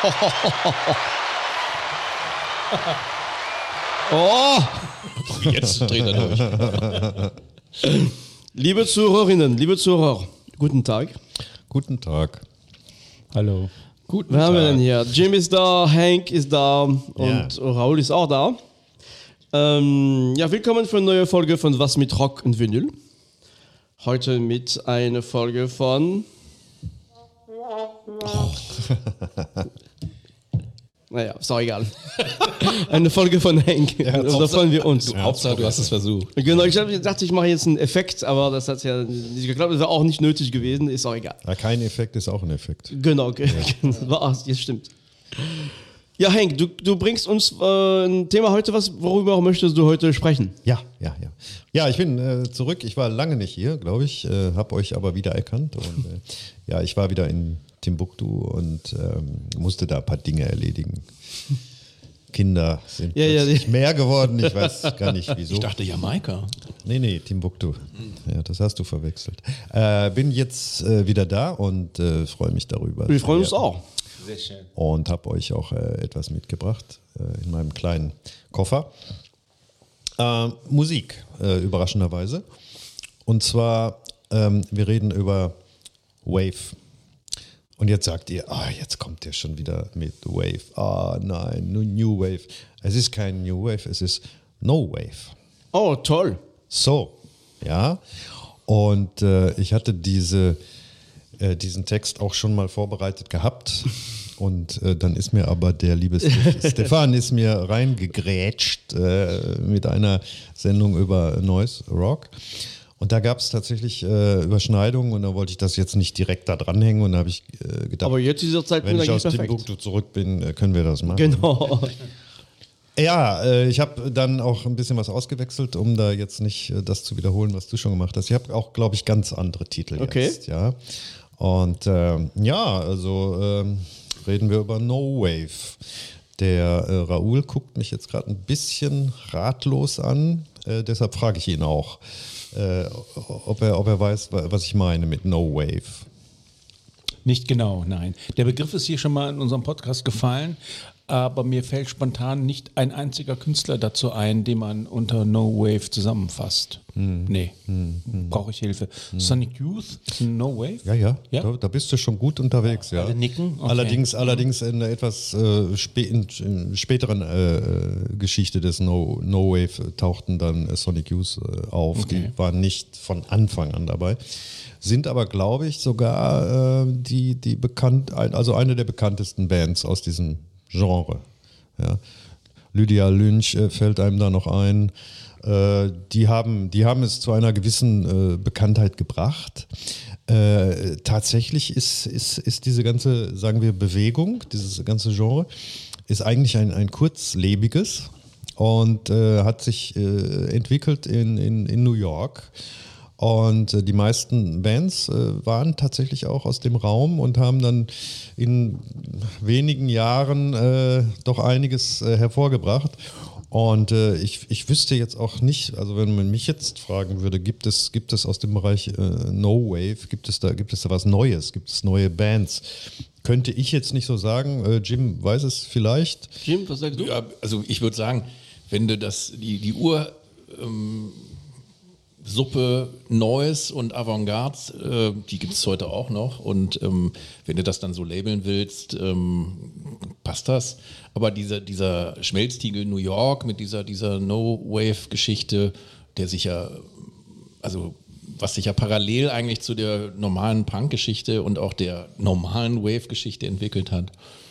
Oh! Jetzt dreht er durch. Liebe Zuhörerinnen, liebe Zuhörer, guten Tag. Guten Tag. Hallo. Wer haben wir denn hier? Jim ist da, Hank ist da und Raoul ist auch da. Willkommen für eine neue Folge von Was mit Rock und Vinyl. Heute mit einer Folge von... Naja, ist auch egal. Eine Folge von Hank. Da freuen wir uns. Hauptsache, du hast es versucht. Genau, ich dachte, ich mache jetzt einen Effekt, aber das hat ja nicht geklappt. Das wäre auch nicht nötig gewesen, ist auch egal. Ja, kein Effekt ist auch ein Effekt. Genau, das stimmt. Ja, Hank, du bringst uns ein Thema heute, worüber möchtest du heute sprechen? Ja, ich bin zurück. Ich war lange nicht hier, glaube ich, habe euch aber wieder erkannt. Und ich war wieder in Timbuktu und musste da ein paar Dinge erledigen. Kinder sind plötzlich mehr geworden, ich weiß gar nicht wieso. Ich dachte Jamaika. Nee, Timbuktu. Ja, das hast du verwechselt. Bin jetzt wieder da und freue mich darüber. Wir freuen uns auch. Sehr schön. Und habe euch auch etwas mitgebracht in meinem kleinen Koffer. Musik, überraschenderweise. Und zwar, wir reden über Wave. Und jetzt sagt ihr, jetzt kommt der schon wieder mit Wave. Nein, New Wave. Es ist kein New Wave, es ist No Wave. Oh, toll. So, ja. Und ich hatte diesen Text auch schon mal vorbereitet gehabt. Und dann ist mir aber der liebe Stefan ist mir reingegrätscht mit einer Sendung über Noise Rock. Und da gab es tatsächlich Überschneidungen und da wollte ich das jetzt nicht direkt da dranhängen und da habe ich gedacht, aber jetzt dieser Zeitpunkt, wenn ich aus Timbuktu zurück bin, können wir das machen. Genau. Ja, ich habe dann auch ein bisschen was ausgewechselt, um da jetzt nicht das zu wiederholen, was du schon gemacht hast. Ich habe auch, glaube ich, ganz andere Titel jetzt. Ja. Und reden wir über No Wave. Der Raoul guckt mich jetzt gerade ein bisschen ratlos an, deshalb frage ich ihn auch, ob er weiß, was ich meine mit No Wave. Nicht genau, nein. Der Begriff ist hier schon mal in unserem Podcast gefallen, aber mir fällt spontan nicht ein einziger Künstler dazu ein, den man unter No Wave zusammenfasst. Nee, brauche ich Hilfe. Sonic Youth ist ein No Wave? Ja? Da bist du schon gut unterwegs. Ja. Alle nicken? Okay. Allerdings in einer etwas späteren Geschichte des No Wave tauchten dann Sonic Youth auf. Okay. Die waren nicht von Anfang an dabei. Sind aber, glaube ich, sogar eine der bekanntesten Bands aus diesem Genre. Ja. Lydia Lynch fällt einem da noch ein. Die haben es zu einer gewissen Bekanntheit gebracht. Tatsächlich ist diese ganze, sagen wir, Bewegung, dieses ganze Genre, ist eigentlich ein kurzlebiges und hat sich entwickelt in New York. Und die meisten Bands waren tatsächlich auch aus dem Raum und haben dann in wenigen Jahren doch einiges hervorgebracht. Und ich wüsste jetzt auch nicht, also wenn man mich jetzt fragen würde, gibt es aus dem Bereich No Wave, gibt es da was Neues, gibt es neue Bands? Könnte ich jetzt nicht so sagen. Jim weiß es vielleicht. Jim, was sagst du? Ja, also ich würde sagen, wenn du die Suppe Noise und Avantgarde, die gibt es heute auch noch und wenn du das dann so labeln willst, passt das. Aber dieser Schmelztiegel New York mit dieser No-Wave-Geschichte, der sich ja, also was sich ja parallel eigentlich zu der normalen Punk-Geschichte und auch der normalen Wave-Geschichte entwickelt hat,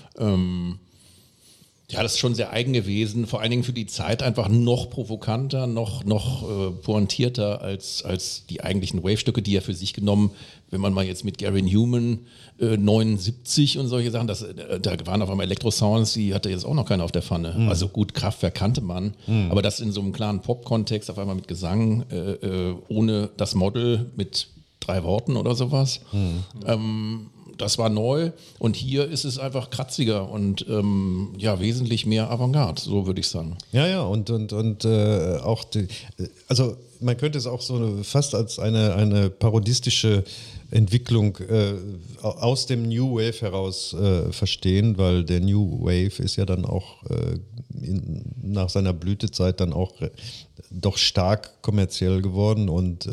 das ist schon sehr eigen gewesen, vor allen Dingen für die Zeit einfach noch provokanter, noch pointierter als die eigentlichen Wave-Stücke, die ja für sich genommen, wenn man mal jetzt mit Gary Newman 79 und solche Sachen, da waren auf einmal Elektrosounds, die hatte jetzt auch noch keiner auf der Pfanne. Also gut, Kraftwerk kannte man, aber das in so einem klaren Pop-Kontext, auf einmal mit Gesang, ohne das Model, mit 3 Worten oder sowas. das war neu und hier ist es einfach kratziger und wesentlich mehr Avantgarde, so würde ich sagen. Ja, und auch also man könnte es auch so fast als eine parodistische Entwicklung aus dem New Wave heraus verstehen, weil der New Wave ist ja dann auch nach seiner Blütezeit dann auch doch stark kommerziell geworden und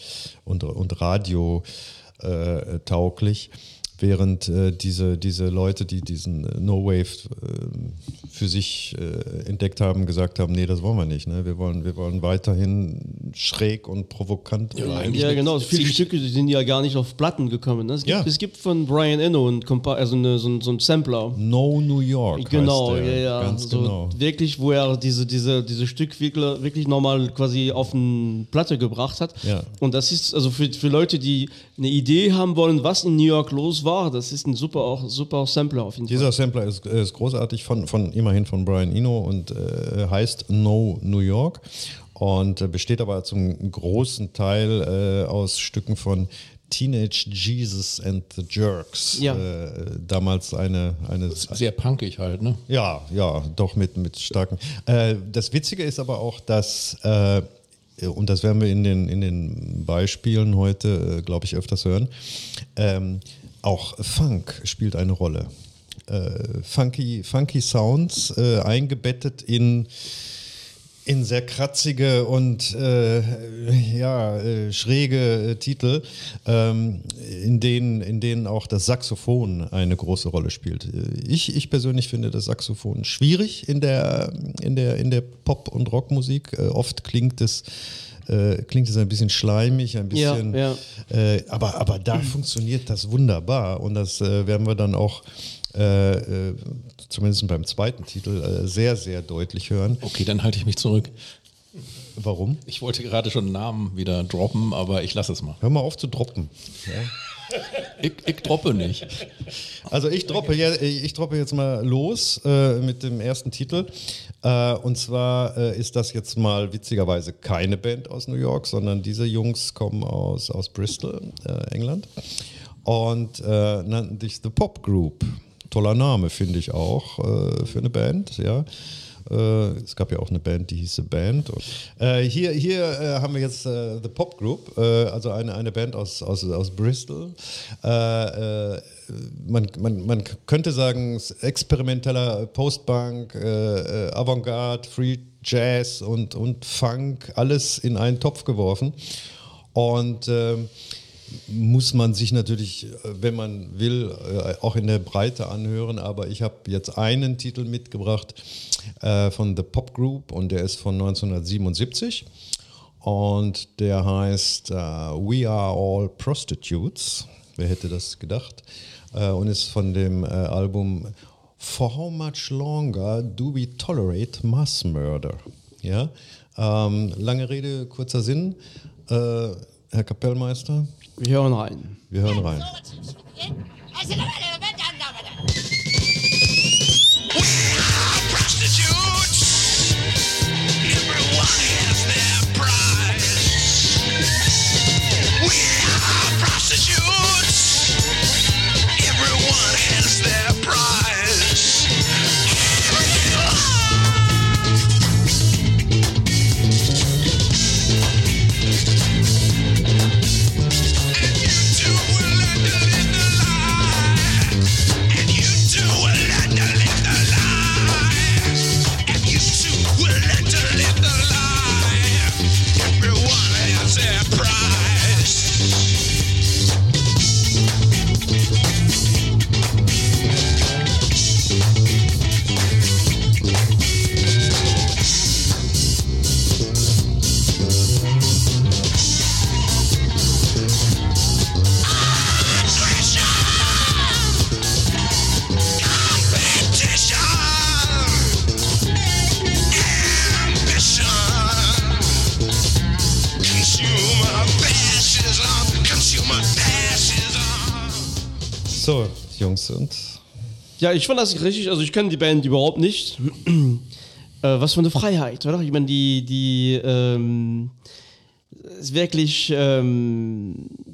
radiotauglich. Während diese Leute, die diesen No Wave für sich entdeckt haben, gesagt haben, nee, das wollen wir nicht. Ne? Wir wollen weiterhin schräg und provokant. Ja, genau. Viele Stücke sind ja gar nicht auf Platten gekommen. Ne? Es gibt von Brian Eno so ein Sampler. No New York. Genau, heißt der. ja. Ganz so genau. Wirklich, wo er diese Stück wirklich nochmal quasi auf eine Platte gebracht hat. Ja. Und das ist also für Leute, die eine Idee haben wollen, was in New York los war, das ist ein super Sampler auf jeden Fall. Dieser Sampler ist großartig immerhin von Brian Eno und heißt No New York und besteht aber zum großen Teil aus Stücken von Teenage Jesus and the Jerks. Ja. Damals eine Sehr punkig halt, ne? Ja, doch mit starken. Das Witzige ist aber auch, dass und das werden wir in den Beispielen heute, glaube ich, öfters hören, auch Funk spielt eine Rolle. Funky Sounds eingebettet in sehr kratzige und schräge Titel, in denen auch das Saxophon eine große Rolle spielt. Ich persönlich finde das Saxophon schwierig in der Pop- und Rockmusik. Oft klingt es ein bisschen schleimig, ein bisschen, aber da funktioniert das wunderbar und das werden wir dann auch zumindest beim zweiten Titel sehr, sehr deutlich hören. Okay, dann halte ich mich zurück. Warum? Ich wollte gerade schon Namen wieder droppen, aber ich lasse es mal. Hör mal auf zu droppen. Ja. Ich droppe nicht. Also ich droppe jetzt mal los mit dem ersten Titel. Und zwar ist das jetzt mal witzigerweise keine Band aus New York, sondern diese Jungs kommen aus Bristol, England, und nannten sich The Pop Group. Toller Name, finde ich auch, für eine Band, ja. Es gab ja auch eine Band, die hieß The Band. Hier haben wir jetzt The Pop Group, also eine Band aus Bristol. Man könnte sagen, experimenteller Post-Punk, Avantgarde, Free Jazz und Funk, alles in einen Topf geworfen. Und muss man sich natürlich, wenn man will, auch in der Breite anhören, aber ich habe jetzt einen Titel mitgebracht von The Pop Group und der ist von 1977 und der heißt We Are All Prostitutes, wer hätte das gedacht, und ist von dem Album For How Much Longer Do We Tolerate Mass Murder? Ja? Lange Rede, kurzer Sinn, Herr Kapellmeister. Wir hören rein. So, Jungs und... Ja, ich fand das richtig, also ich kenne die Band überhaupt nicht. Was für eine Freiheit, oder? Ich meine, die ist wirklich,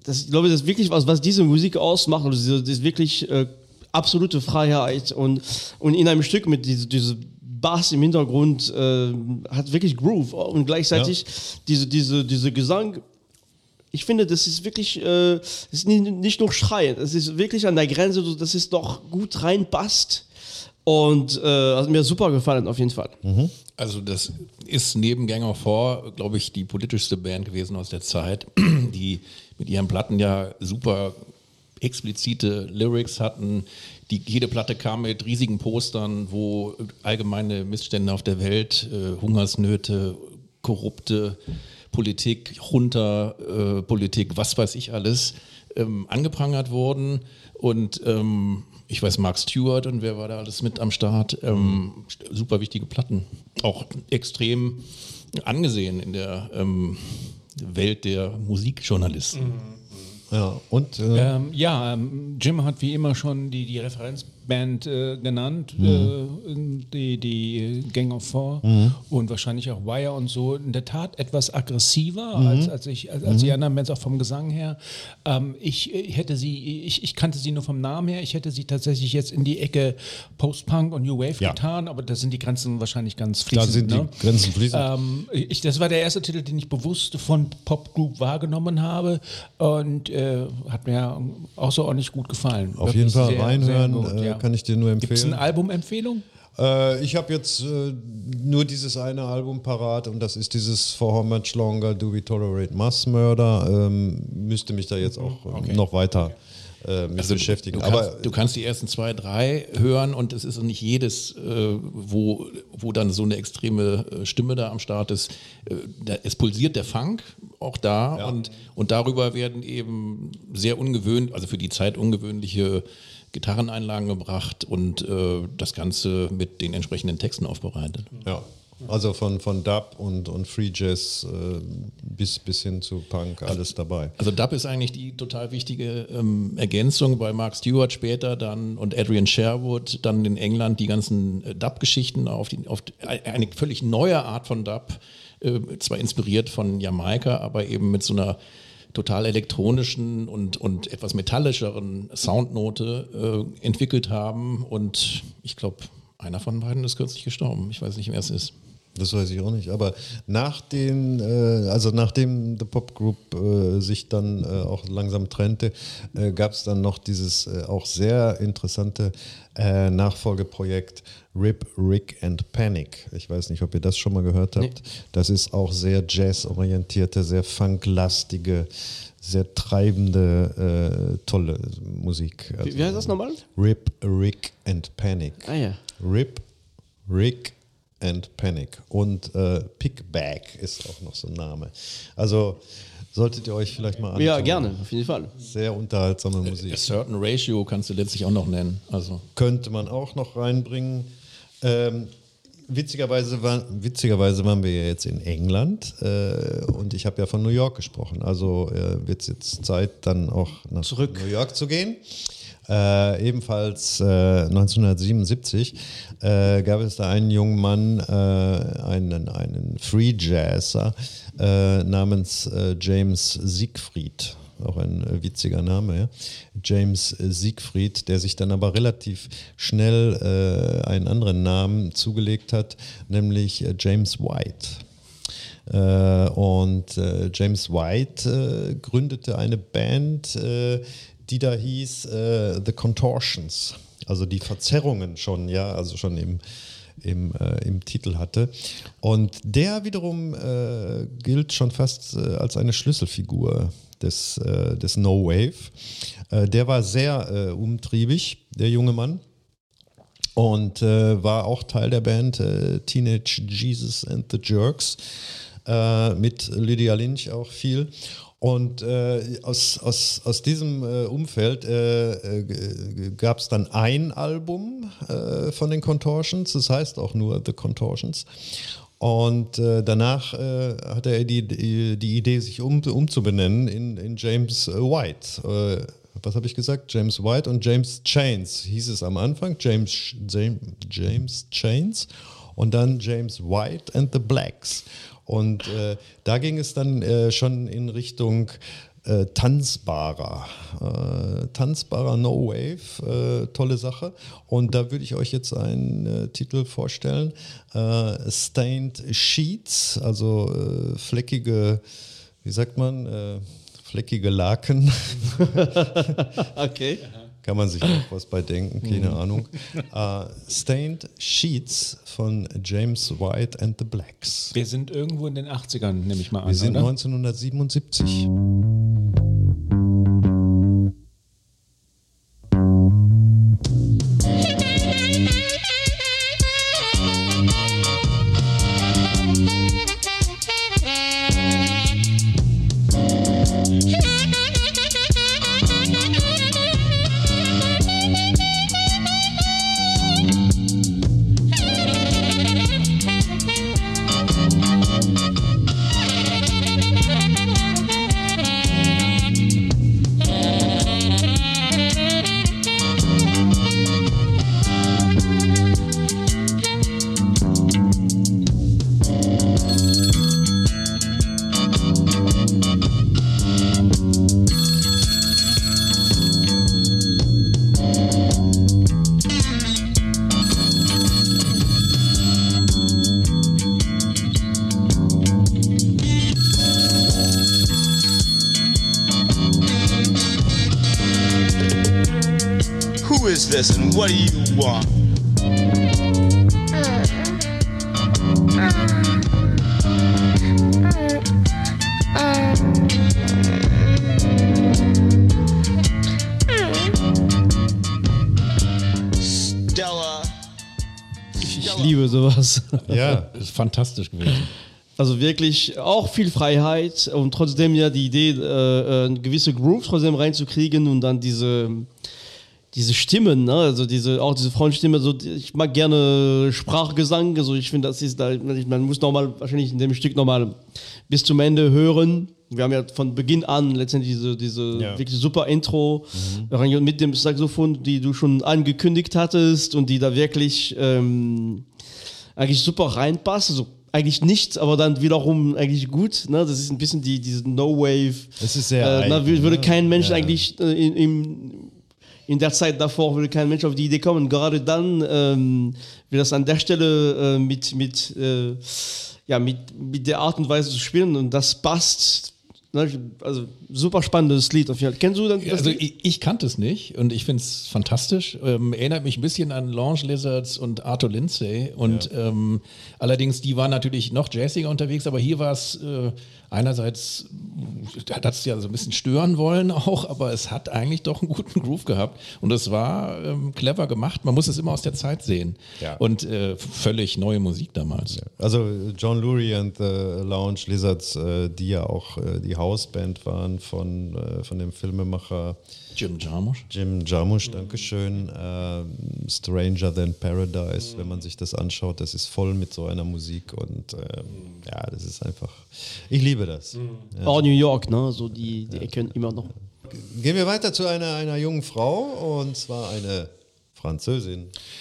ich glaube, das ist wirklich was diese Musik ausmacht, also das ist wirklich absolute Freiheit und in einem Stück mit diese Bass im Hintergrund hat wirklich Groove und gleichzeitig diese Gesang. Ich finde, das ist wirklich, das ist nicht nur schreiend, es ist wirklich an der Grenze, dass es doch gut reinpasst. Und hat mir super gefallen, auf jeden Fall. Also das ist neben Gang of Four, glaube ich, die politischste Band gewesen aus der Zeit, die mit ihren Platten ja super explizite Lyrics hatten. Jede Platte kam mit riesigen Postern, wo allgemeine Missstände auf der Welt, Hungersnöte, korrupte Politik, Junta-Politik, was weiß ich alles, angeprangert wurden. Und ich weiß, Mark Stewart und wer war da alles mit am Start. Super wichtige Platten. Auch extrem angesehen in der Welt der Musikjournalisten. Ja, und Jim hat wie immer schon die Referenzband genannt, die Gang of Four und wahrscheinlich auch Wire und so. In der Tat etwas aggressiver als die anderen Bands, auch vom Gesang her. Ich kannte sie nur vom Namen her. Ich hätte sie tatsächlich jetzt in die Ecke Post-Punk und New Wave getan, aber da sind die Grenzen wahrscheinlich ganz fließend. Da sind die Grenzen fließend. Das war der erste Titel, den ich bewusst von Popgroup wahrgenommen habe und hat mir außerordentlich gut gefallen. Auf jeden Fall reinhören, kann ich dir nur empfehlen. Gibt es eine Albumempfehlung? Ich habe jetzt nur dieses eine Album parat und das ist dieses For How Much Longer Do We Tolerate Mass Murder. Müsste mich da jetzt auch noch weiter mit beschäftigen. Du kannst die ersten 2, 3 hören und es ist nicht jedes, wo dann so eine extreme Stimme da am Start ist. Es pulsiert der Funk auch da und darüber werden eben sehr ungewöhnlich, also für die Zeit ungewöhnliche Gitarreneinlagen gebracht und das Ganze mit den entsprechenden Texten aufbereitet. Ja, also von Dub und Free Jazz bis hin zu Punk, alles dabei. Also Dub ist eigentlich die total wichtige Ergänzung bei Mark Stewart später dann und Adrian Sherwood, dann in England die ganzen Dub-Geschichten auf eine völlig neue Art von Dub, zwar inspiriert von Jamaika, aber eben mit so einer total elektronischen und etwas metallischeren Soundnote entwickelt haben. Und ich glaube, einer von beiden ist kürzlich gestorben. Ich weiß nicht, wer es ist. Das weiß ich auch nicht. Aber nachdem The Pop Group sich dann auch langsam trennte, gab es dann noch dieses auch sehr interessante Nachfolgeprojekt Rip, Rick and Panic. Ich weiß nicht, ob ihr das schon mal gehört habt. Nee. Das ist auch sehr jazzorientierte, sehr funklastige, sehr treibende, tolle Musik. Also, wie heißt das nochmal? Rip, Rick and Panic. Ah ja. Rip, Rick and Panic. Und Pickback ist auch noch so ein Name. Also solltet ihr euch vielleicht mal anschauen. Ja, gerne, auf jeden Fall. Sehr unterhaltsame Musik. A Certain Ratio kannst du letztlich auch noch nennen. Also. Könnte man auch noch reinbringen. Witzigerweise waren wir ja jetzt in England und ich habe ja von New York gesprochen. Also wird es jetzt Zeit, dann auch nach New York zu gehen. Ebenfalls 1977 gab es da einen jungen Mann, einen Free Jazzer namens James Siegfried. Auch ein witziger Name, ja. James Siegfried, der sich dann aber relativ schnell einen anderen Namen zugelegt hat, nämlich James White. James White gründete eine Band, die da hieß The Contortions, also die Verzerrungen schon, ja, also schon im Titel hatte. Und der wiederum gilt schon fast als eine Schlüsselfigur des No Wave. Der war sehr umtriebig, der junge Mann. Und war auch Teil der Band Teenage Jesus and the Jerks. Mit Lydia Lynch auch viel. Und aus diesem Umfeld gab es dann ein Album von den Contortions, das heißt auch nur The Contortions. Und danach hatte er die Idee, sich umzubenennen in James White. Was habe ich gesagt? James White und James Chains hieß es am Anfang. James Chains und dann James White and the Blacks. Und da ging es dann schon in Richtung tanzbarer No Wave, tolle Sache. Und da würde ich euch jetzt einen Titel vorstellen, Stained Sheets, also fleckige, wie sagt man, fleckige Laken. Okay. Kann man sich auch was bei denken, keine Ahnung. Stained Sheets von James White and the Blacks. Wir sind irgendwo in den 80ern, nehme ich mal an. Wir sind oder? 1977. Who is this and what do you want? Stella. Ich liebe sowas. Ja, Das ist fantastisch gewesen. Also wirklich auch viel Freiheit und trotzdem ja die Idee, eine gewisse Groove trotzdem reinzukriegen und dann diese Stimmen, ne? Also diese Frauenstimme, so, ich mag gerne Sprachgesang, also ich finde, das ist da, man muss nochmal wahrscheinlich in dem Stück nochmal bis zum Ende hören. Wir haben ja von Beginn an letztendlich diese wirklich super Intro mit dem Saxophon, die du schon angekündigt hattest und die da wirklich eigentlich super reinpasst. Also eigentlich nichts, aber dann wiederum eigentlich gut. Ne? Das ist ein bisschen diese No-Wave. es ist sehr eigen, würde kein Mensch Ja. eigentlich in der Zeit davor würde kein Mensch auf die Idee kommen. Gerade dann, wie das an der Stelle mit der Art und Weise zu spielen und das passt. Ne? Also super spannendes Lied auf jeden Fall. Kennst du das? Also ich kannte es nicht und ich finde es fantastisch. Erinnert mich ein bisschen an Lounge Lizards und Arthur Lindsay. Und allerdings, die waren natürlich noch jazziger unterwegs, aber hier war es einerseits, hat es ja so ein bisschen stören wollen auch, aber es hat eigentlich doch einen guten Groove gehabt. Und es war clever gemacht. Man muss es immer aus der Zeit sehen. Ja. Und völlig neue Musik damals. Also John Lurie and the Lounge Lizards, die ja auch die Hausband waren von dem Filmemacher Jim Jarmusch. Jim Jarmusch, Dankeschön. Stranger Than Paradise, wenn man sich das anschaut, das ist voll mit so einer Musik und das ist einfach, ich liebe das. Auch New York, ne? So die Ecken immer noch. Gehen wir weiter zu einer jungen Frau und zwar eine Französin.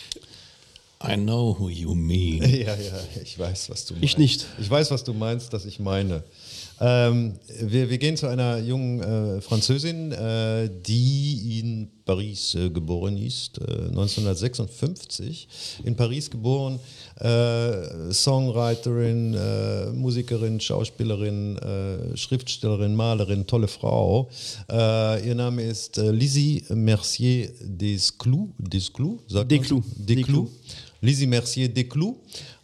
I know who you mean. Ja, ich weiß, was du meinst. Ich nicht. Ich weiß, was du meinst, dass ich meine. Wir gehen zu einer jungen Französin, die in Paris geboren ist, 1956 in Paris geboren, Songwriterin, Musikerin, Schauspielerin, Schriftstellerin, Malerin, tolle Frau. Ihr Name ist Lizzie Mercier Desclous, sagt man so? Desclous. Lizzie Mercier Desclous.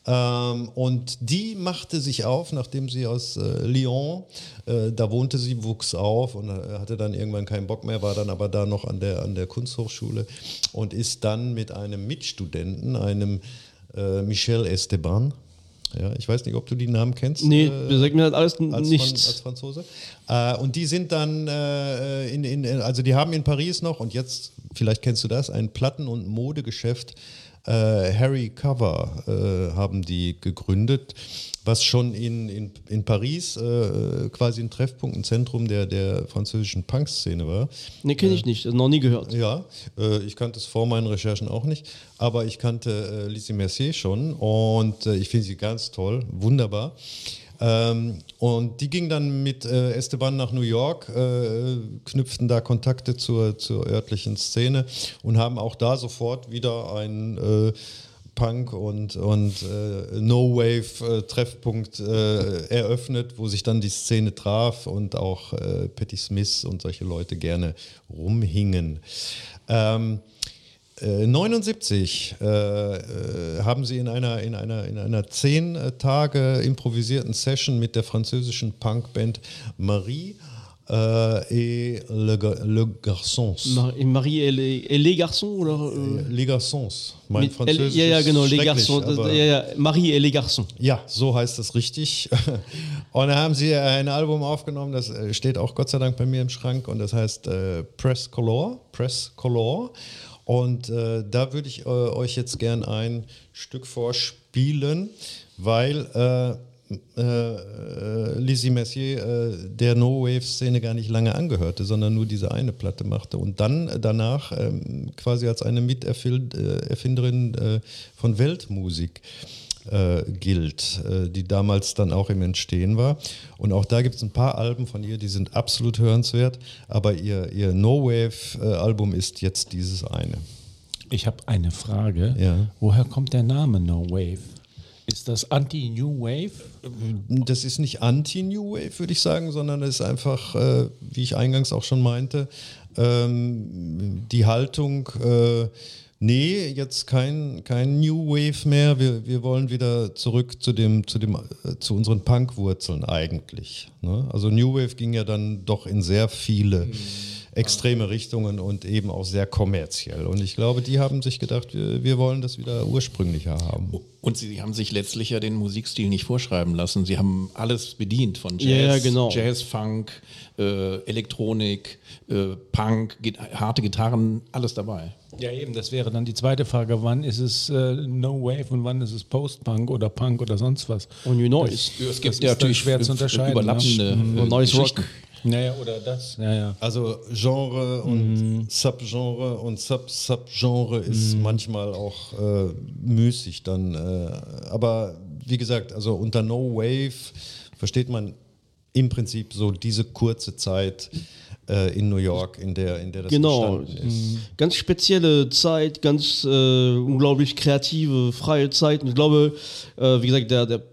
Und die machte sich auf, nachdem sie aus Lyon, da wohnte sie, wuchs auf und hatte dann irgendwann keinen Bock mehr, war dann aber da noch an der Kunsthochschule und ist dann mit einem Mitstudenten, einem Michel Esteban, ja, ich weiß nicht, ob du die Namen kennst. Nee, das sagt mir halt alles als nichts. Franzose. Und die sind dann, also die haben in Paris noch, und jetzt, vielleicht kennst du das, ein Platten- und Modegeschäft, Harry Cover haben die gegründet, was schon in Paris quasi ein Treffpunkt, ein Zentrum der französischen Punk-Szene war. Nee, kenne ich nicht, noch nie gehört. Ja, ich kannte es vor meinen Recherchen auch nicht, aber ich kannte Lizzie Mercier schon und ich finde sie ganz toll, wunderbar. Und die ging dann mit Esteban nach New York, knüpften da Kontakte zur örtlichen Szene und haben auch da sofort wieder ein Punk und No-Wave-Treffpunkt eröffnet, wo sich dann die Szene traf und auch Patti Smith und solche Leute gerne rumhingen. 1979 haben sie in einer 10 Tage improvisierten Session mit der französischen Punkband Marie et le Garçons. Marie et les Garçons oder? Les Garçons. Mein Französisch ja, genau, les schrecklich, Garçons. Marie et les Garçons. Ja, so heißt es richtig. Und da haben sie ein Album aufgenommen, das steht auch Gott sei Dank bei mir im Schrank und das heißt Press Color. Und da würde ich euch jetzt gern ein Stück vorspielen, weil Lizzie Messier der No-Wave-Szene gar nicht lange angehörte, sondern nur diese eine Platte machte und dann danach quasi als eine Miterfinderin von Weltmusik gilt, die damals dann auch im Entstehen war. Und auch da gibt es ein paar Alben von ihr, die sind absolut hörenswert, aber ihr No-Wave-Album ist jetzt dieses eine. Ich habe eine Frage. Ja. Woher kommt der Name No Wave? Ist das Anti-New Wave? Das ist nicht Anti-New Wave, würde ich sagen, sondern es ist einfach, wie ich eingangs auch schon meinte, die Haltung, nee, jetzt kein New Wave mehr, wir wollen wieder zurück zu unseren Punk-Wurzeln eigentlich. Ne? Also New Wave ging ja dann doch in sehr viele extreme Richtungen und eben auch sehr kommerziell. Und ich glaube, die haben sich gedacht, wir wollen das wieder ursprünglicher haben. Und sie haben sich letztlich ja den Musikstil nicht vorschreiben lassen. Sie haben alles bedient, von Jazz, Ja, genau. Jazz, Funk, Elektronik, Punk, harte Gitarren, alles dabei. Ja, eben, das wäre dann die zweite Frage. Wann ist es No Wave und wann ist es Post-Punk oder Punk oder sonst was? Und New Noise. Es gibt Das ja ist natürlich schwer zu unterscheiden, überlappende Noise Rock. Geschichten. Naja, oder das. Ja. Also Genre und Subgenre und Subgenre ist manchmal auch müßig dann. Aber wie gesagt, also unter No Wave versteht man im Prinzip so diese kurze Zeit in New York, in der das entstanden ist. Ganz spezielle Zeit, ganz unglaublich kreative, freie Zeit. Und ich glaube, wie gesagt, der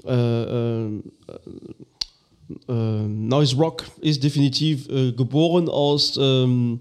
Noise Rock ist definitiv geboren aus No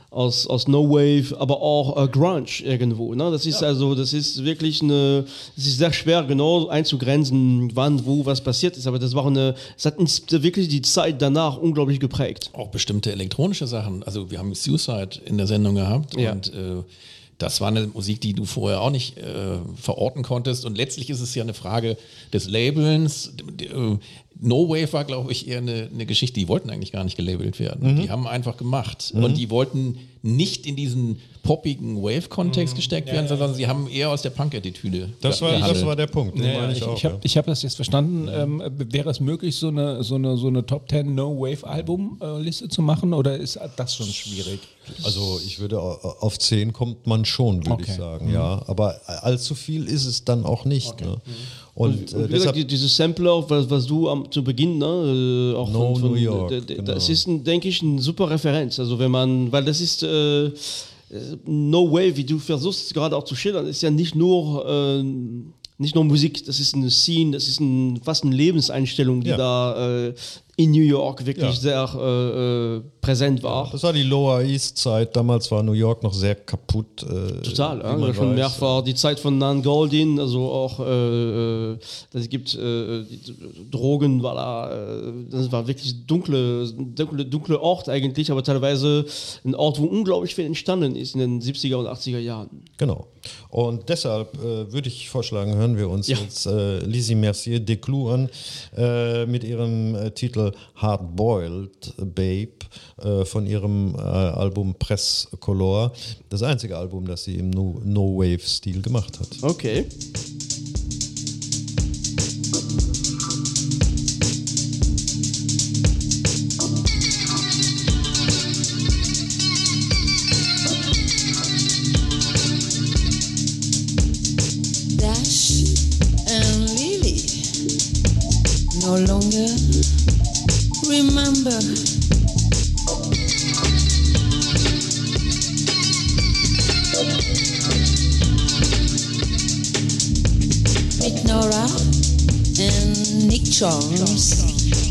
Wave, aber auch Grunge irgendwo. Ne? Das ist das ist wirklich es ist sehr schwer genau einzugrenzen, wann, wo, was passiert ist, aber es hat wirklich die Zeit danach unglaublich geprägt. Auch bestimmte elektronische Sachen. Also wir haben Suicide in der Sendung gehabt und das war eine Musik, die du vorher auch nicht verorten konntest. Und letztlich ist es ja eine Frage des Labelns. No Wave war, glaube ich, eher eine Geschichte, die wollten eigentlich gar nicht gelabelt werden. Die haben einfach gemacht. Und die wollten nicht in diesen poppigen Wave-Kontext gesteckt werden, sondern sie haben eher aus der Punk-Attitüde Das war der Punkt. Den meine ich auch, Ich habe das jetzt verstanden. Wäre es möglich, so eine Top 10 No-Wave-Album-Liste zu machen oder ist das schon schwierig? Also ich würde auf 10 kommt man schon, würde ich sagen, ja. Aber allzu viel ist es dann auch nicht. Okay. Ne? Und wie deshalb gesagt, dieses Sampler, was du zu Beginn, ne, auch von New York, das ist, denke ich, eine super Referenz. Also weil das ist No Way, wie du versuchst gerade auch zu schildern, ist ja nicht nur Musik, das ist eine Scene, das ist fast eine Lebenseinstellung, die da in New York wirklich sehr präsent war. Das war die Lower East Zeit, damals war New York noch sehr kaputt. Total, schon mehrfach die Zeit von Nan Goldin, also auch das gibt Drogen, war da, das war wirklich dunkle Ort eigentlich, aber teilweise ein Ort, wo unglaublich viel entstanden ist in den 70er und 80er Jahren. Genau. Und deshalb würde ich vorschlagen, hören wir uns jetzt Lizzie Messier des Clous an mit ihrem Titel Hard Boiled Babe von ihrem Album Press Color. Das einzige Album, das sie im No-Wave-Stil gemacht hat. Okay. Dash and Lily. No no longer remember. With Nora and Nick Jones.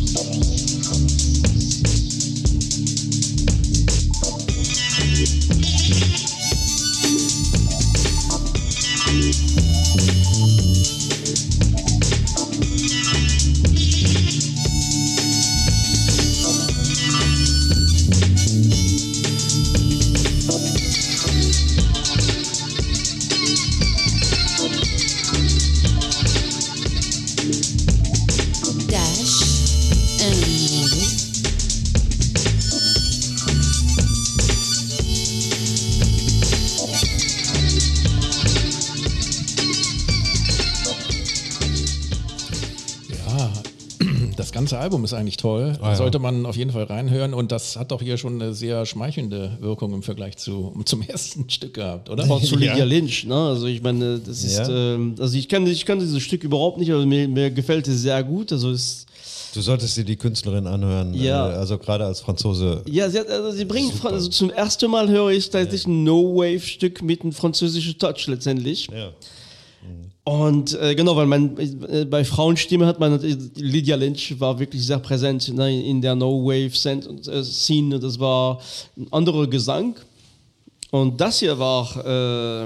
Das ganze Album ist eigentlich toll. Ah, ja. Sollte man auf jeden Fall reinhören. Und das hat doch hier schon eine sehr schmeichelnde Wirkung im Vergleich zum ersten Stück gehabt, oder? Auch zu Lydia Ja. Lynch, ne? Also ich meine, das ist, Ja. also ich kann dieses Stück überhaupt nicht, aber mir gefällt es sehr gut. Also es, Du solltest dir die Künstlerin anhören, Ja. also gerade als Franzose. ja, sie bringt, also zum ersten Mal höre ich tatsächlich ein No-Wave-Stück mit einem französischen Touch letztendlich. Ja. Und genau, weil bei Frauenstimme hat man, Lydia Lynch war wirklich sehr präsent, ne, in der No-Wave-Szene. Das war ein anderer Gesang. Und das hier war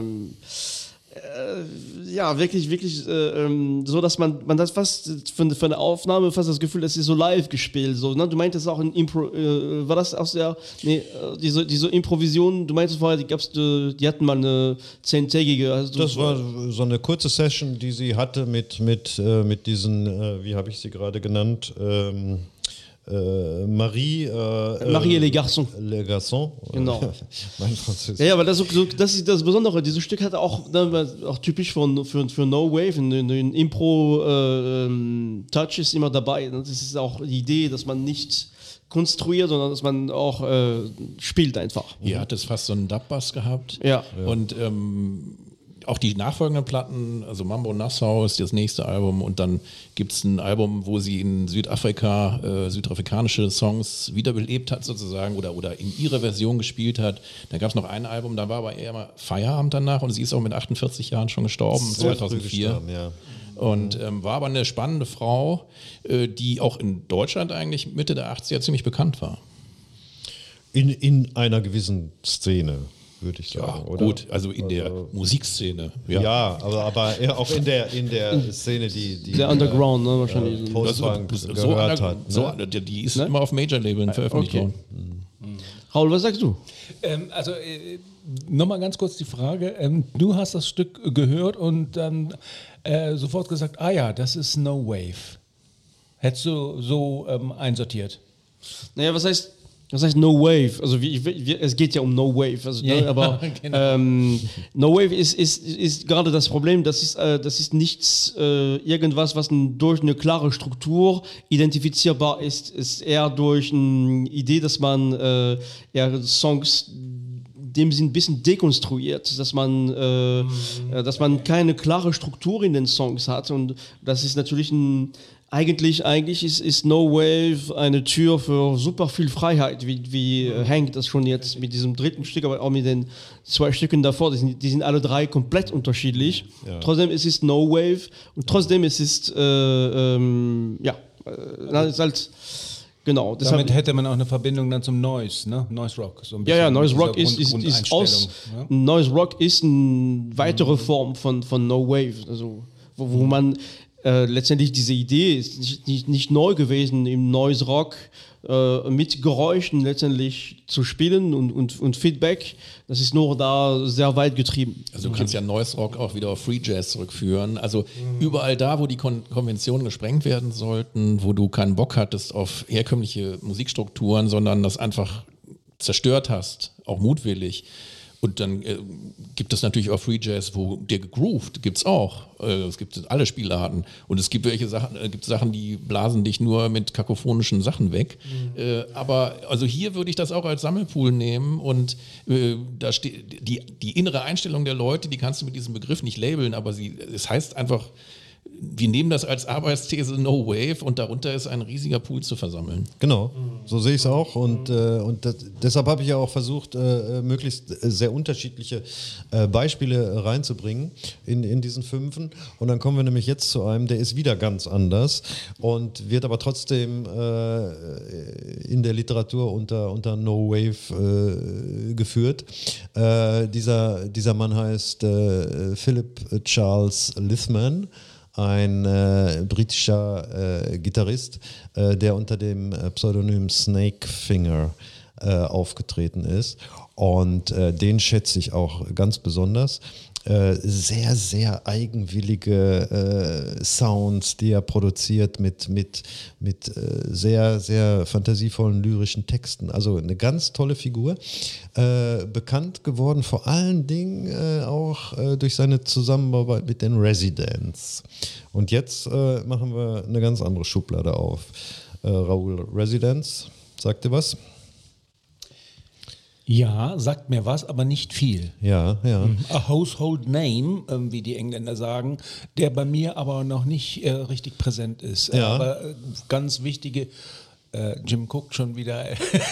ja wirklich so, dass man das fast von der Aufnahme fast das Gefühl, das ist so live gespielt. So, ne? Du meintest auch ein war das aus der, diese Improvision, du meintest vorher, die hatten mal eine 10-tägige. Also Das war so eine kurze Session, die sie hatte mit diesen, wie habe ich sie gerade genannt, Marie Les Garçons. Les Garçons. Genau. Mein Französisch. Ja, aber das ist das Besondere. Dieses Stück hat auch typisch für No Wave, ein Impro-Touch ist immer dabei. Das ist auch die Idee, dass man nicht konstruiert, sondern dass man auch spielt einfach. Ihr hat es fast so einen Dub-Bass gehabt. Ja. Und auch die nachfolgenden Platten, also Mambo Nassau ist das nächste Album und dann gibt es ein Album, wo sie in Südafrika südafrikanische Songs wiederbelebt hat sozusagen oder in ihrer Version gespielt hat. Dann gab es noch ein Album, da war aber eher mal Feierabend danach und sie ist auch mit 48 Jahren schon gestorben, Sehr früh 2004. gestorben, ja. Und war aber eine spannende Frau, die auch in Deutschland eigentlich Mitte der 80er ziemlich bekannt war. In einer gewissen Szene, würde ich sagen, oder? Gut, also in der Musikszene. Ja, aber eher auch in der Szene, die Der Underground, ne, wahrscheinlich. Post-Punk so gehört hat. Ne? die ist immer auf Major-Labeln veröffentlicht Okay. worden. Raul, was sagst du? Nochmal ganz kurz die Frage. Du hast das Stück gehört und dann sofort gesagt, ah ja, das ist No Wave. Hättest du so einsortiert? Naja, was heißt No Wave? Also es geht ja um No Wave, also, Ja, ne, aber genau. No Wave ist gerade das Problem, das ist nichts, irgendwas, was durch eine klare Struktur identifizierbar ist eher durch eine Idee, dass man eher Songs dem sind ein bisschen dekonstruiert, dass man keine klare Struktur in den Songs hat und das ist natürlich eigentlich ist No Wave eine Tür für super viel Freiheit, wie Hank das schon jetzt mit diesem dritten Stück, aber auch mit den 2 Stücken davor, die sind alle 3 komplett unterschiedlich. Ja. Trotzdem ist es No Wave und trotzdem ist es ist halt genau. Damit hätte man auch eine Verbindung dann zum Noise, ne? Noise Rock. So ein Ja, bisschen Noise mit Rock dieser ist Grundeinstellung, ja? Noise Rock ist eine weitere Form von No Wave, also wo man letztendlich diese Idee ist nicht neu gewesen, im Noise Rock mit Geräuschen letztendlich zu spielen und Feedback. Das ist nur da sehr weit getrieben. Also du kannst ja Noise Rock auch wieder auf Free Jazz zurückführen. Also überall da, wo die Konventionen gesprengt werden sollten, wo du keinen Bock hattest auf herkömmliche Musikstrukturen, sondern das einfach zerstört hast, auch mutwillig. Und dann gibt es natürlich auch Free Jazz, wo der gegroovt gibt es auch. Es gibt alle Spielarten. Und es gibt Sachen, die blasen dich nur mit kakophonischen Sachen weg. Aber also hier würde ich das auch als Sammelpool nehmen. Und da steht die innere Einstellung der Leute, die kannst du mit diesem Begriff nicht labeln, aber es heißt einfach wir nehmen das als Arbeitsthese No Wave und darunter ist ein riesiger Pool zu versammeln. Genau, so sehe ich es auch und deshalb habe ich ja auch versucht, möglichst sehr unterschiedliche Beispiele reinzubringen in diesen Fünfen und dann kommen wir nämlich jetzt zu einem, der ist wieder ganz anders und wird aber trotzdem in der Literatur unter No Wave geführt. Dieser Mann heißt Philip Charles Lithman, ein britischer Gitarrist, der unter dem Pseudonym Snakefinger aufgetreten ist. Und den schätze ich auch ganz besonders. Sehr, sehr eigenwillige Sounds, die er produziert mit sehr, sehr fantasievollen lyrischen Texten. Also eine ganz tolle Figur. Bekannt geworden vor allen Dingen auch durch seine Zusammenarbeit mit den Residents. Und jetzt machen wir eine ganz andere Schublade auf. Raoul, Residents, sagt ihr was? Ja, sagt mir was, aber nicht viel. Ja. A household name, wie die Engländer sagen, der bei mir aber noch nicht richtig präsent ist. Ja. Aber ganz wichtige, Jim guckt schon wieder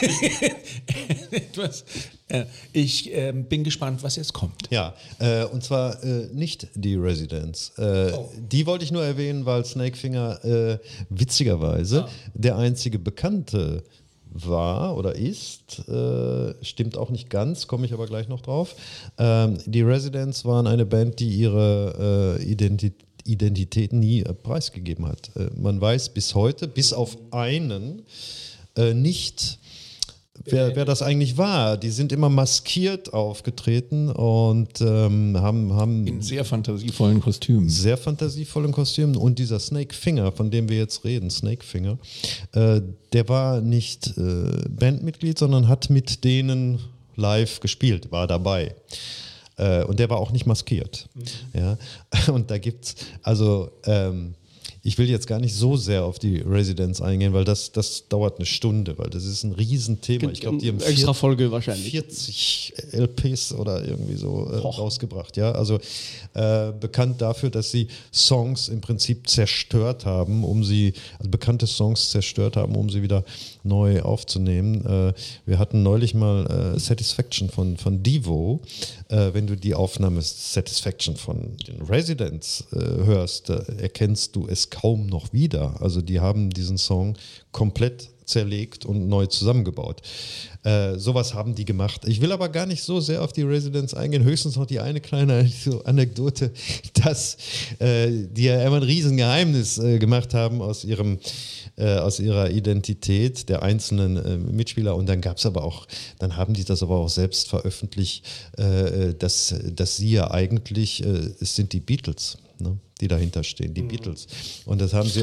etwas. Ich bin gespannt, was jetzt kommt. Ja, und zwar nicht die Residents. Die wollte ich nur erwähnen, weil Snakefinger witzigerweise der einzige bekannte war oder ist, stimmt auch nicht ganz, komme ich aber gleich noch drauf. Die Residents waren eine Band, die ihre Identität nie preisgegeben hat. Man weiß bis heute, bis auf einen, nicht, wer das eigentlich war. Die sind immer maskiert aufgetreten und haben In sehr fantasievollen Kostümen. sehr fantasievollen Kostümen. Und dieser Snakefinger, von dem wir jetzt reden, Snakefinger, der war nicht Bandmitglied, sondern hat mit denen live gespielt, war dabei. Und der war auch nicht maskiert. Ja? Und da gibt's, also ich will jetzt gar nicht so sehr auf die Residents eingehen, weil das dauert eine Stunde, weil das ist ein Riesenthema. Ich glaube, die haben extra Folge wahrscheinlich. 40 LPs oder irgendwie so rausgebracht. Ja? Also bekannt dafür, dass sie Songs im Prinzip zerstört haben, bekannte Songs zerstört haben, um sie wieder neu aufzunehmen. Wir hatten neulich mal Satisfaction von Devo. Wenn du die Aufnahme Satisfaction von den Residents hörst, erkennst du es kaum noch wieder. Also die haben diesen Song komplett zerlegt und neu zusammengebaut. Sowas haben die gemacht. Ich will aber gar nicht so sehr auf die Residents eingehen. Höchstens noch die eine kleine Anekdote, dass die ja immer ein Riesengeheimnis gemacht haben aus ihrer Identität der einzelnen Mitspieler. Und dann haben die das aber auch selbst veröffentlicht, dass sie ja eigentlich, es sind die Beatles, ne, die dahinter stehen, die Beatles. Und das haben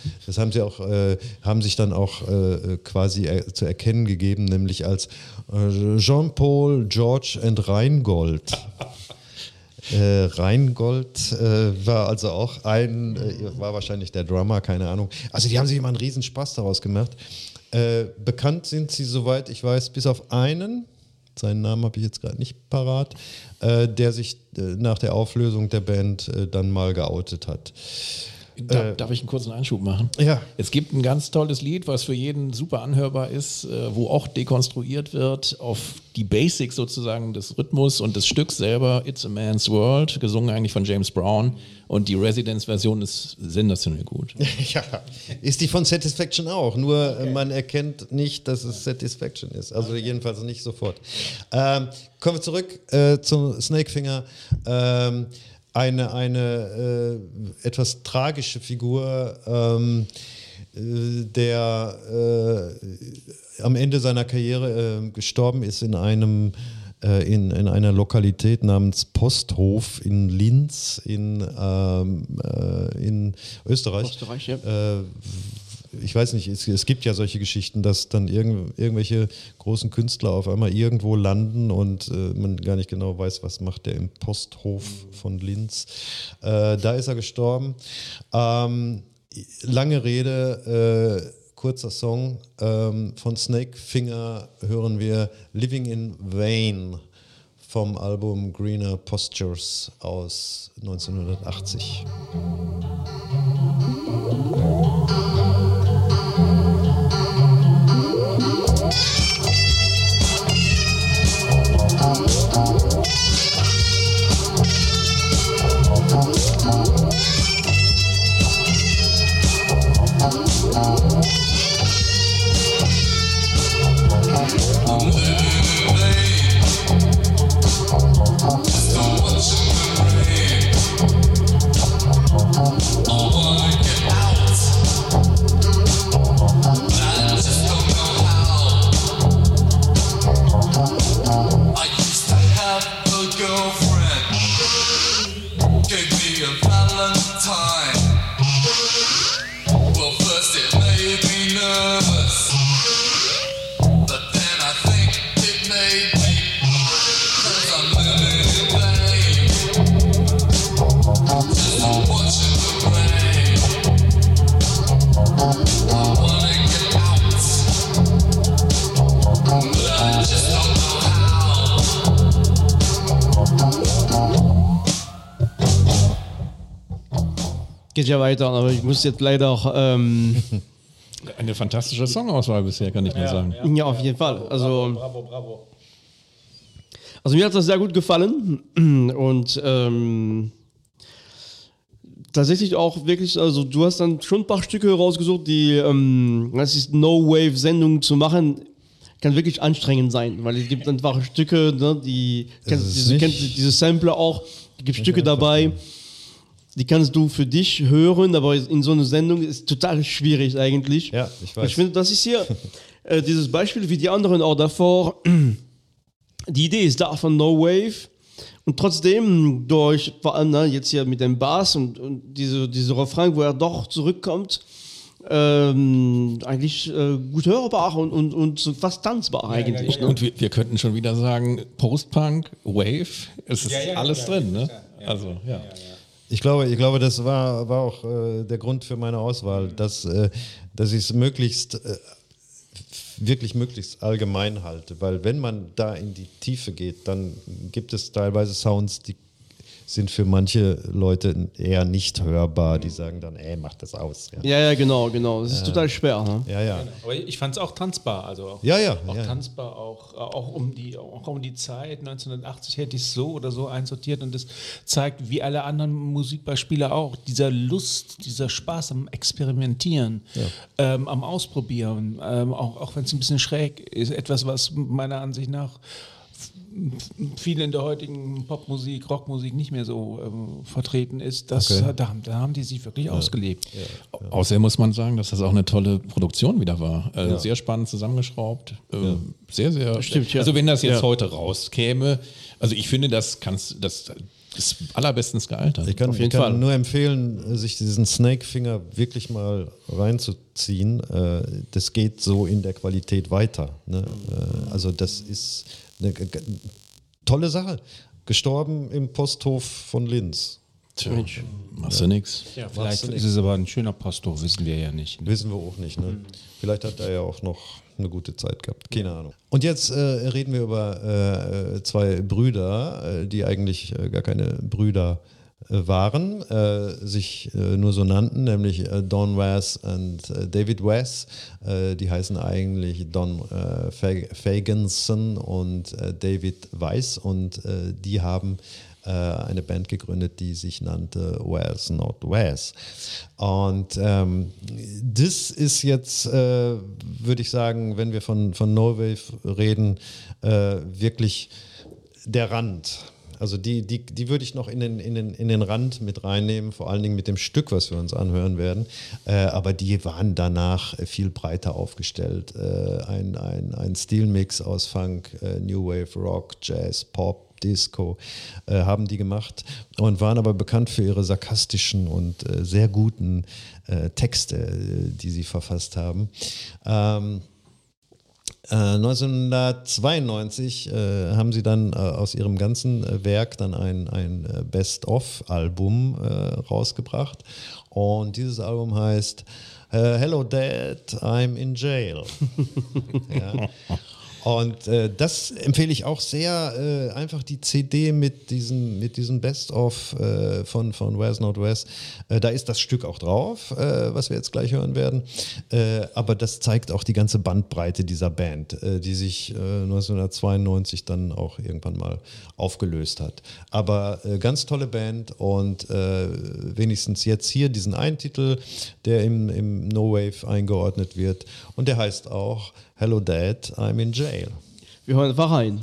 sich dann auch quasi zu erkennen gegeben, nämlich als Jean-Paul, George and Rheingold. Rheingold war also auch war wahrscheinlich der Drummer, keine Ahnung. Also die haben sich immer einen riesen Spaß daraus gemacht. Bekannt sind sie, soweit ich weiß, bis auf einen, seinen Namen habe ich jetzt gerade nicht parat, der sich nach der Auflösung der Band dann mal geoutet hat. Darf ich einen kurzen Einschub machen? Ja. Es gibt ein ganz tolles Lied, was für jeden super anhörbar ist, wo auch dekonstruiert wird auf die Basics sozusagen des Rhythmus und des Stücks selber, It's a Man's World, gesungen eigentlich von James Brown. Und die Residents-Version ist sensationell gut. Ja, ist die von Satisfaction auch, nur man erkennt nicht, dass es Satisfaction ist. Also jedenfalls nicht sofort. Kommen wir zurück zum Snakefinger. Eine etwas tragische Figur, der am Ende seiner Karriere gestorben ist in einer Lokalität namens Posthof in Linz in Österreich. Ja. Ich weiß nicht, es gibt ja solche Geschichten, dass dann irgendwelche großen Künstler auf einmal irgendwo landen und man gar nicht genau weiß, was macht der im Posthof von Linz. Da ist er gestorben. Lange Rede, kurzer Song. Von Snakefinger hören wir Living in Vain vom Album Greener Postures aus 1980. a Valentine. Well, first it made me nervous, but then I think it made me, 'cause I'm living in vain, just watching the rain. I wanna get out, but I just don't know how. Geht ja weiter, aber ich muss jetzt leider auch, Eine fantastische Songauswahl bisher, kann ich nur sagen. ja, auf jeden Fall. Also, Bravo. also mir hat das sehr gut gefallen und tatsächlich auch wirklich, also du hast dann schon ein paar Stücke rausgesucht, die, das ist No-Wave-Sendung zu machen, kann wirklich anstrengend sein, weil es gibt einfach Stücke, ne, die, kennst diese Sampler auch, es gibt Stücke dabei, die kannst du für dich hören, aber in so einer Sendung ist total schwierig eigentlich. Ja, ich weiß. Ich finde, das ist hier dieses Beispiel, wie die anderen auch davor, die Idee ist da von No Wave und trotzdem durch, vor allem jetzt hier mit dem Bass und diese Refrain, wo er doch zurückkommt, eigentlich gut hörbar und so fast tanzbar eigentlich. Ne? Und wir könnten schon wieder sagen, Post-Punk, Wave, es ist alles drin, ne? Also, ja. Ich glaube, das war auch der Grund für meine Auswahl, dass ich es wirklich möglichst allgemein halte, weil wenn man da in die Tiefe geht, dann gibt es teilweise Sounds, die sind für manche Leute eher nicht hörbar, die sagen dann, mach das aus. Ja, genau, das ist total schwer. Ne? Ja. Aber ich fand es auch tanzbar, also auch, Ja. tanzbar, auch um die Zeit 1980 hätte ich es so oder so einsortiert und das zeigt, wie alle anderen Musikbeispiele auch, dieser Lust, dieser Spaß am Experimentieren, am Ausprobieren, auch wenn es ein bisschen schräg ist, etwas, was meiner Ansicht nach viele in der heutigen Popmusik, Rockmusik nicht mehr so vertreten ist, da haben die sich wirklich ausgelebt. Außerdem muss man sagen, dass das auch eine tolle Produktion wieder war. Sehr spannend zusammengeschraubt. Sehr, sehr. Stimmt, ja. Also wenn das jetzt heute rauskäme, also ich finde, das ist allerbestens gealtert. Ich kann nur empfehlen, sich diesen Snakefinger wirklich mal reinzuziehen. Das geht so in der Qualität weiter. Ne? Also das ist eine tolle Sache. Gestorben im Posthof von Linz. Tja, machst du nix. Ja, vielleicht ist es aber ein schöner Posthof, wissen wir ja nicht. Wissen wir auch nicht. Ne? Vielleicht hat er ja auch noch eine gute Zeit gehabt. Keine Ahnung. Und jetzt reden wir über zwei Brüder, die eigentlich gar keine Brüder waren, sich nur so nannten, nämlich Don Was und David Wes. Die heißen eigentlich Don Fagenson und David Weiss und die haben eine Band gegründet, die sich nannte Wes Not Wes. Und das ist jetzt, würde ich sagen, wenn wir von No Wave reden, wirklich der Rand. Also die würde ich noch in den Rand mit reinnehmen, vor allen Dingen mit dem Stück, was wir uns anhören werden. Aber die waren danach viel breiter aufgestellt. Ein Stilmix aus Funk, New Wave, Rock, Jazz, Pop, Disco haben die gemacht und waren aber bekannt für ihre sarkastischen und sehr guten Texte, die sie verfasst haben. 1992 haben sie dann aus ihrem ganzen Werk dann ein Best-of-Album rausgebracht und dieses Album heißt Hello Dad, I'm in Jail. Ja. Und das empfehle ich auch sehr, einfach die CD mit diesem Best-of von Wes Not Wes. Da ist das Stück auch drauf, was wir jetzt gleich hören werden. Aber das zeigt auch die ganze Bandbreite dieser Band, die sich 1992 dann auch irgendwann mal aufgelöst hat. Aber ganz tolle Band und wenigstens jetzt hier diesen einen Titel, der im No Wave eingeordnet wird. Und der heißt auch Hello Dad, I'm in Jail. Wir hören einfach rein.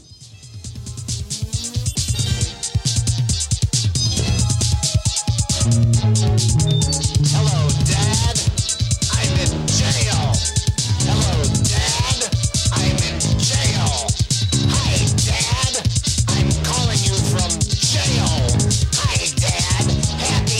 Hello, Dad. I'm in jail. Hello, Dad. I'm in jail. Hi, Dad. I'm calling you from jail. Hi, Dad. Happy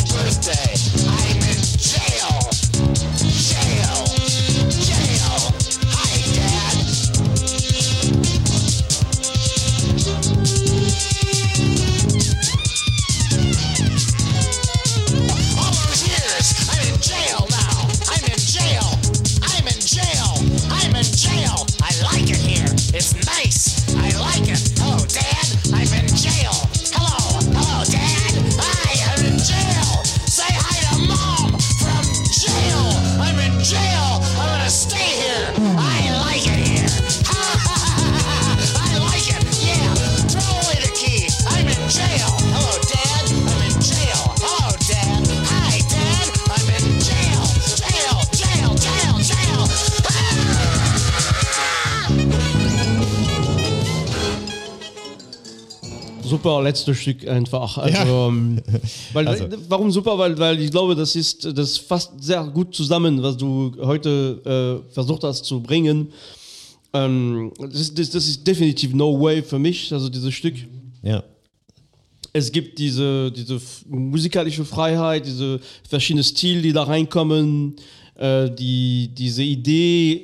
super letztes Stück einfach. Also, warum super? Weil ich glaube, das fasst sehr gut zusammen, was du heute versucht hast zu bringen. Das ist definitiv No Wave für mich, also dieses Stück. Ja. Es gibt diese musikalische Freiheit, diese verschiedenen Stile, die da reinkommen, diese Idee,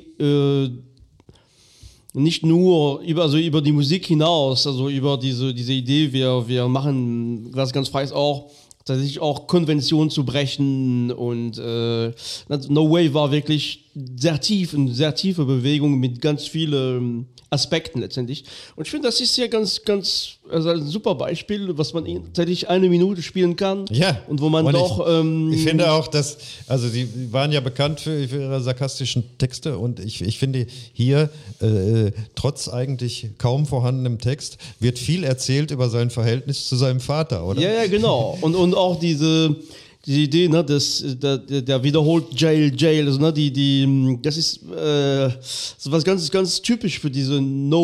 nicht nur über die Musik hinaus, also über diese Idee, wir machen was ganz Freies auch, tatsächlich auch Konventionen zu brechen und No Way war wirklich eine sehr tiefe Bewegung mit ganz vielen Aspekten letztendlich. Und ich finde, das ist ja ganz also ein super Beispiel, was man tatsächlich 1 Minute spielen kann. Ja. Und wo man und doch... ich finde auch, dass, also sie waren ja bekannt für ihre sarkastischen Texte und ich finde hier, trotz eigentlich kaum vorhandenem Text, wird viel erzählt über sein Verhältnis zu seinem Vater, oder? Ja, genau. Und auch diese Idee, ne, der wiederholt Jail, also ne, das ist so was ganz typisch für diese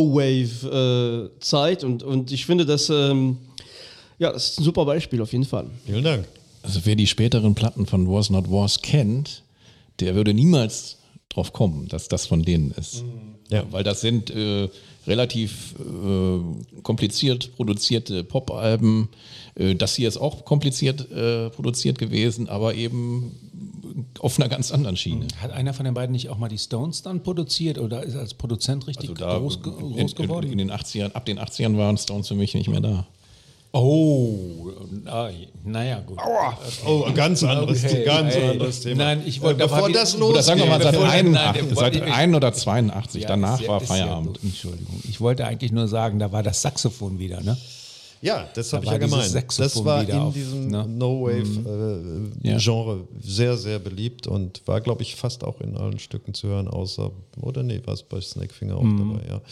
No-Wave-Zeit und ich finde, das ist ein super Beispiel auf jeden Fall. Vielen Dank. Also wer die späteren Platten von Was Not Was kennt, der würde niemals drauf kommen, dass das von denen ist. Ja. Weil das sind relativ kompliziert produzierte Pop-Alben. Das hier ist auch kompliziert produziert gewesen, aber eben auf einer ganz anderen Schiene. Hat einer von den beiden nicht auch mal die Stones dann produziert oder ist als Produzent richtig groß geworden? In den 80ern, ab den 80ern waren Stones für mich nicht mehr da. Oh, naja, gut. Oh, ganz anderes Thema. Nein, ich wollte... Bevor das losgeht. Oder sagen wir mal seit 1 oder 82, Ja, danach sehr- war ist sehr Feierabend. gut. Entschuldigung. Ich wollte eigentlich nur sagen, da war das Saxophon wieder, ne? Ja, das habe ich war ja dieses gemeint. Saxophon Das war wieder in auf, diesem ne? No-Wave-Genre sehr, sehr beliebt und war, glaube ich, fast auch in allen Stücken zu hören, außer, oder nee, war es bei Snakefinger auch dabei, ja.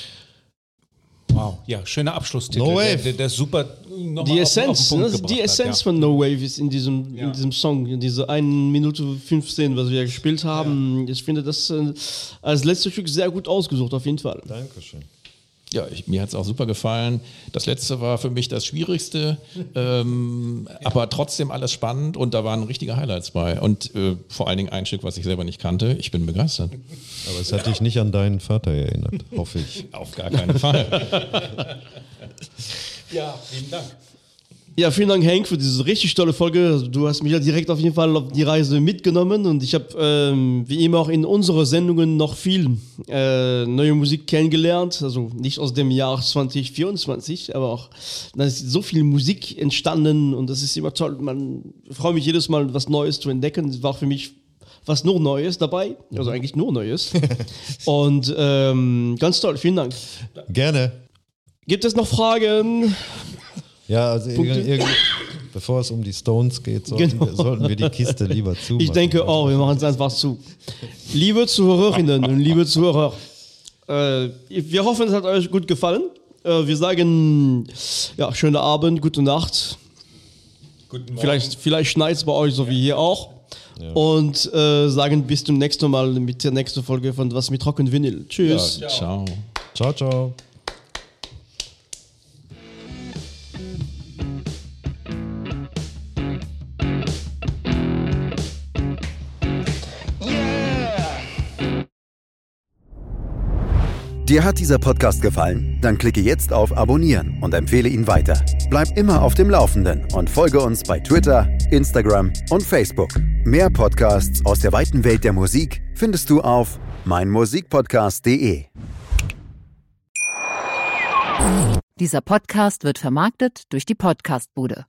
Wow, ja, schöner Abschlusstitel. No Wave. Der super... Die Essenz, von No Wave ist in diesem Song, in diese 1 Minute 15, was wir gespielt haben. Ich finde das als letztes Stück sehr gut ausgesucht, auf jeden Fall. Dankeschön. Ja, mir hat es auch super gefallen. Das letzte war für mich das Schwierigste, aber trotzdem alles spannend und da waren richtige Highlights bei. Und vor allen Dingen ein Stück, was ich selber nicht kannte. Ich bin begeistert. Aber es hat dich nicht an deinen Vater erinnert, hoffe ich. Auf gar keinen Fall. Ja, vielen Dank. Ja, vielen Dank, Henk, für diese richtig tolle Folge. Also, du hast mich ja direkt auf jeden Fall auf die Reise mitgenommen und ich habe wie immer auch in unseren Sendungen noch viel neue Musik kennengelernt. Also nicht aus dem Jahr 2024, aber auch da ist so viel Musik entstanden und das ist immer toll. Ich freue mich jedes Mal, was Neues zu entdecken. Es war für mich was nur Neues dabei, also eigentlich nur Neues. Und ganz toll, vielen Dank. Gerne. Gibt es noch Fragen? Ja, also bevor es um die Stones geht, sollten wir die Kiste lieber zumachen. Ich denke, wir machen es einfach zu. Liebe Zuhörerinnen und liebe Zuhörer, wir hoffen, es hat euch gut gefallen. Wir sagen, ja, schönen Abend, gute Nacht. Guten Morgen. Vielleicht schneit es bei euch, so wie hier auch. Ja. Und sagen bis zum nächsten Mal mit der nächsten Folge von Was mit Rock und Vinyl. Tschüss. Ja, ciao. Ciao, ciao. Dir hat dieser Podcast gefallen? Dann klicke jetzt auf Abonnieren und empfehle ihn weiter. Bleib immer auf dem Laufenden und folge uns bei Twitter, Instagram und Facebook. Mehr Podcasts aus der weiten Welt der Musik findest du auf meinmusikpodcast.de. Dieser Podcast wird vermarktet durch die Podcastbude.